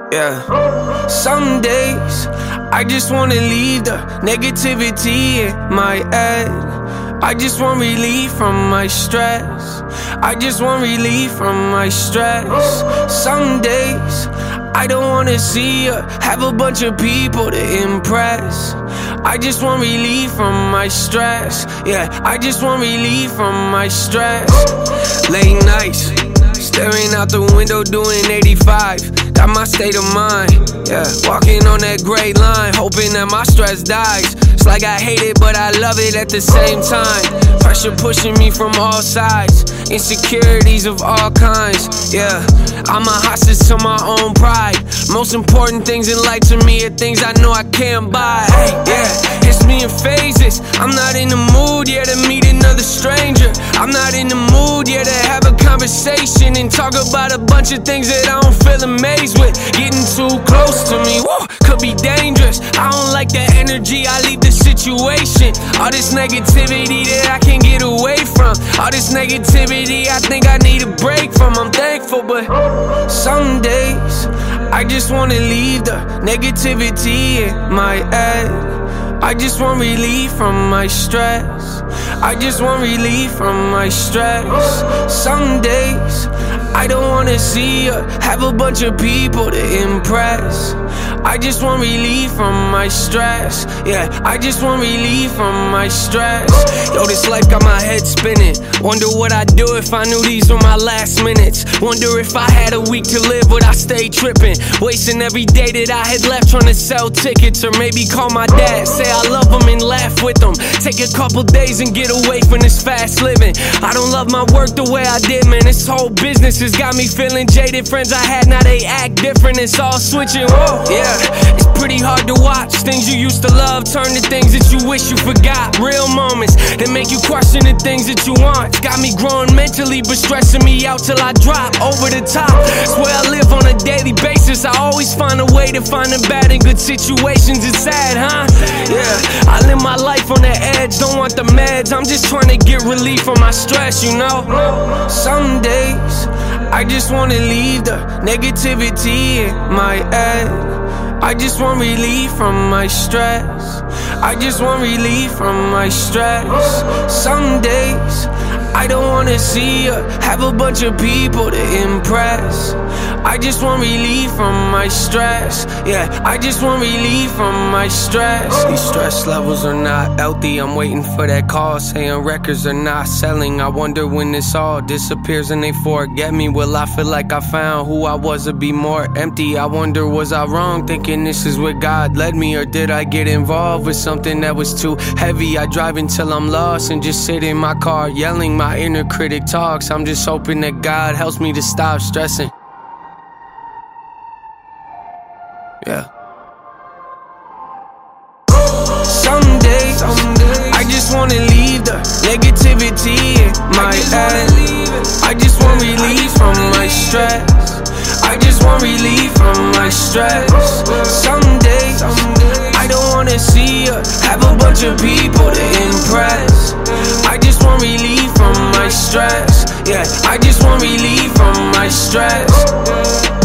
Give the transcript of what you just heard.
Yeah. Some days I just wanna leave the negativity in my head. I just want relief from my stress. I just want relief from my stress. Some days I don't wanna see or have a bunch of people to impress. I just want relief from my stress. Yeah, I just want relief from my stress. Late nights, staring out the window doing 85. Got my state of mind, yeah. Walking on that gray line, hoping that my stress dies. It's like I hate it, but I love it at the same time. Pressure pushing me from all sides, insecurities of all kinds, yeah. I'm a hostage to my own pride. Most important things in life to me are things I know I can't buy, yeah. It's me in phases, I'm not in the mood yet to meet another stranger. I'm not in the mood yet to have a conversation and talk about a bunch of things that I don't feel amazed with. Getting too close to me, whoa, could be dangerous. I don't like the energy, I leave the situation. All this negativity that I can't get away from. All this negativity I think I need a break from. I'm thankful, but some days I just wanna leave the negativity in my head. I just want relief from my stress. I just want relief from my stress. Some days I don't wanna see or have a bunch of people to impress. I just want relief from my stress. Yeah, I just want relief from my stress. Yo, this life got my head spinning. Wonder what I'd do if I knew these were my last minutes. Wonder if I had a week to live, would I stay tripping? Wasting every day that I had left trying to sell tickets. Or maybe call my dad, say I love him and laugh with him. Take a couple days and get away from this fast living. I don't love my work the way I did, man. This whole business has got me feeling jaded. Friends I had, now they act different. It's all switching, whoa, yeah. It's pretty hard to watch things you used to love turn to things that you wish you forgot. Real moments that make you question the things that you want. Got me growing mentally but stressing me out till I drop over the top. It's where I live on a daily basis. I always find a way to find the bad in good situations. It's sad, huh? Yeah, I live my life on the edge. Don't want the meds, I'm just trying to get relief from my stress, you know? Some days I just wanna leave the negativity in my head. I just want relief from my stress. I just want relief from my stress. Some days I don't wanna see or have a bunch of people to impress. I just want relief from my stress. Yeah, I just want relief from my stress. These stress levels are not healthy. I'm waiting for that call saying records are not selling. I wonder when this all disappears and they forget me. Will I feel like I found who I was or be more empty? I wonder, was I wrong thinking this is where God led me? Or did I get involved with something that was too heavy? I drive until I'm lost and just sit in my car yelling. My inner critic talks. I'm just hoping that God helps me to stop stressing. Yeah. Some days I just wanna leave the negativity in my head. I just want relief from my stress. I just want relief from my stress. Some days I don't wanna see or have a bunch of people to impress. I just want relief from my stress. Yeah, I just want relief from my stress.